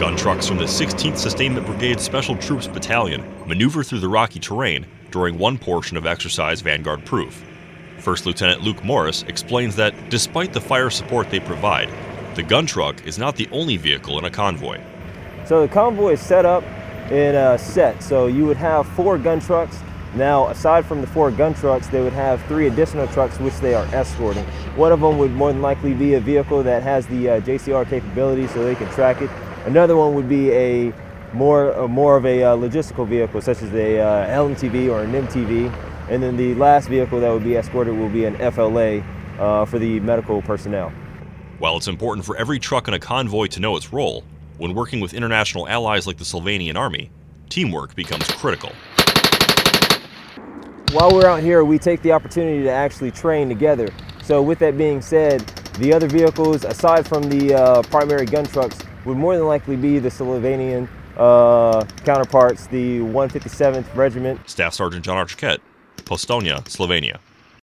Gun trucks from the 16th Sustainment Brigade Special Troops Battalion maneuver through the rocky terrain during one portion of exercise Vanguard Proof. First Lieutenant Luke Morris explains that despite the fire support they provide, the gun truck is not the only vehicle in a convoy. So the convoy is set up in a set, so you would have 4 gun trucks. Now, aside from the 4 gun trucks, they would have 3 additional trucks which they are escorting. One of them would more than likely be a vehicle that has the JCR capability so they can track it. Another one would be a more of a logistical vehicle, such as a LMTV or an MTV. And then the last vehicle that would be escorted will be an FLA for the medical personnel. While it's important for every truck in a convoy to know its role, when working with international allies like the Slovenian Army, teamwork becomes critical. While we're out here, we take the opportunity to actually train together. So with that being said, the other vehicles, aside from the primary gun trucks, would more than likely be the Slovenian counterparts, the 157th Regiment. Staff Sergeant John Archiquette, Postojna, Slovenia.